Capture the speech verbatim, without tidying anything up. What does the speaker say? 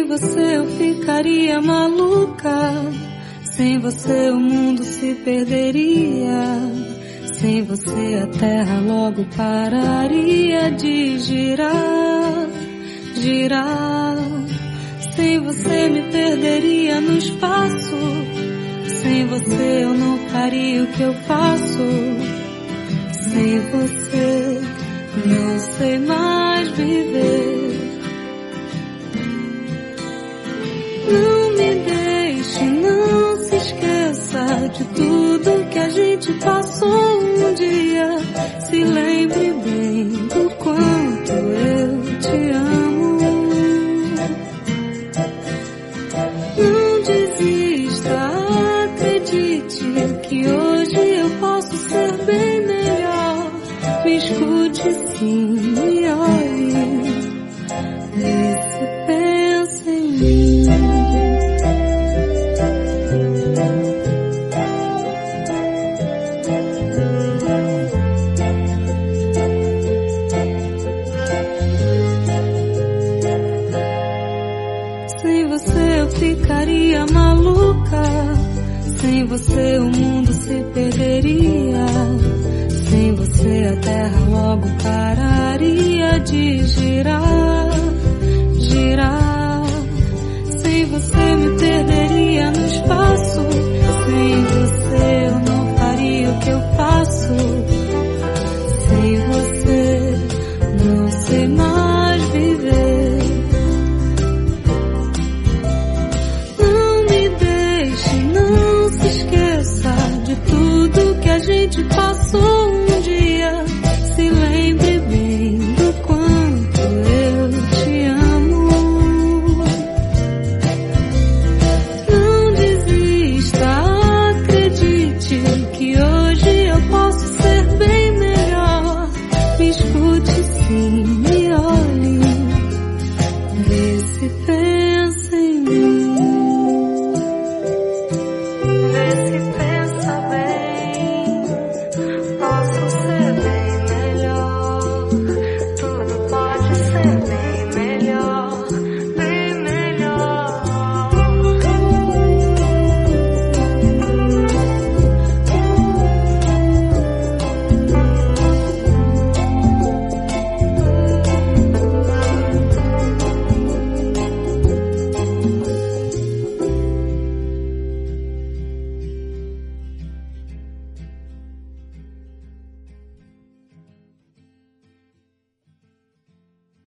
você eu ficaria maluca. Sem você o mundo se perderia. Sem você a terra logo pararia de girar, girar. Sem você me perderia no espaço. Sem você eu não faria o que eu faço. Sem você não sei mais viver. Não me deixe, não se esqueça de tudo que a gente passou um dia. Se lembre bem do quanto eu te amo. Não desista, acredite que hoje eu posso ser bem melhor. Me escute sim, me olhe e se pensa em mim. Sem você eu ficaria maluca. Sem você o mundo se perderia. Sem você a terra logo pararia de girar, girar. Sem você me perderia no espaço. Sem você eu não faria o que eu faço. Sem você não sei mais viver. Não me deixe, não se esqueça de tudo que a gente passou um dia. Se lembre bem do quanto eu te amo. Não desista, acredite que hoje eu posso ser bem melhor. Me escute sim.